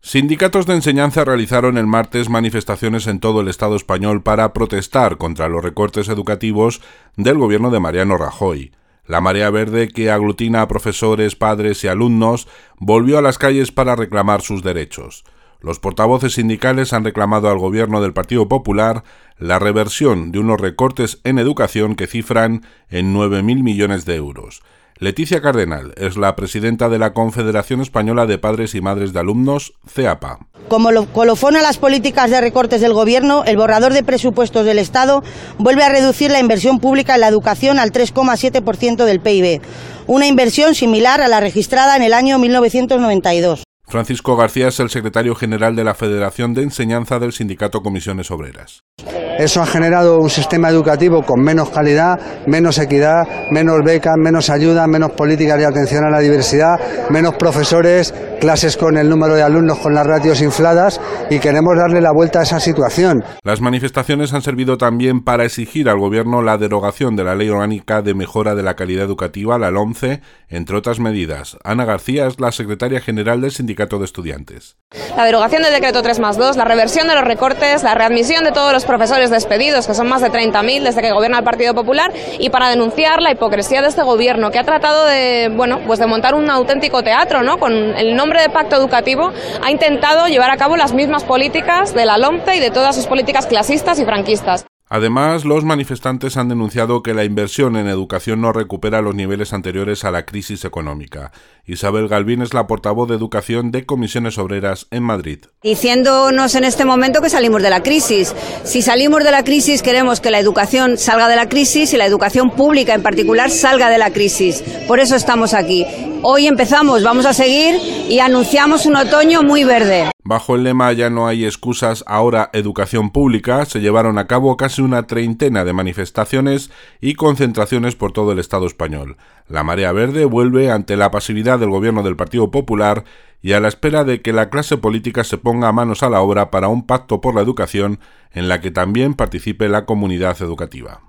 Sindicatos de enseñanza realizaron el martes manifestaciones en todo el Estado español para protestar contra los recortes educativos del gobierno de Mariano Rajoy. La Marea Verde, que aglutina a profesores, padres y alumnos, volvió a las calles para reclamar sus derechos. Los portavoces sindicales han reclamado al gobierno del Partido Popular la reversión de unos recortes en educación que cifran en 9.000 millones de euros. Leticia Cardenal es la presidenta de la Confederación Española de Padres y Madres de Alumnos, CEAPA. Como colofón a las políticas de recortes del Gobierno, el borrador de presupuestos del Estado vuelve a reducir la inversión pública en la educación al 3,7% del PIB, una inversión similar a la registrada en el año 1992. Francisco García es el secretario general de la Federación de Enseñanza del Sindicato Comisiones Obreras. Eso ha generado un sistema educativo con menos calidad, menos equidad, menos becas, menos ayuda, menos políticas de atención a la diversidad, menos profesores, clases con el número de alumnos con las ratios infladas, y queremos darle la vuelta a esa situación. Las manifestaciones han servido también para exigir al Gobierno la derogación de la Ley Orgánica de Mejora de la Calidad Educativa, la LOMCE, entre otras medidas. Ana García es la secretaria general del Sindicato de Estudiantes. La derogación del decreto 3+2, la reversión de los recortes, la readmisión de todos los profesores despedidos, que son más de 30.000 desde que gobierna el Partido Popular, y para denunciar la hipocresía de este gobierno, que ha tratado de montar un auténtico teatro, ¿no? Con el nombre de pacto educativo ha intentado llevar a cabo las mismas políticas de la LOMCE y de todas sus políticas clasistas y franquistas. Además, los manifestantes han denunciado que la inversión en educación no recupera los niveles anteriores a la crisis económica. Isabel Galvín es la portavoz de Educación de Comisiones Obreras en Madrid. Diciéndonos en este momento que salimos de la crisis. Si salimos de la crisis, queremos que la educación salga de la crisis y la educación pública en particular salga de la crisis. Por eso estamos aquí. Hoy empezamos, vamos a seguir y anunciamos un otoño muy verde. Bajo el lema "Ya no hay excusas, ahora educación pública", se llevaron a cabo casi una treintena de manifestaciones y concentraciones por todo el Estado español. La Marea Verde vuelve ante la pasividad del gobierno del Partido Popular y a la espera de que la clase política se ponga manos a la obra para un pacto por la educación en la que también participe la comunidad educativa.